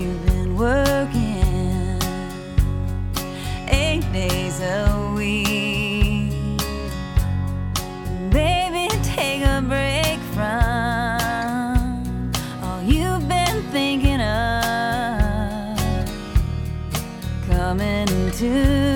you've been working 8 days a week. Baby, take a break from all you've been thinking of. Coming to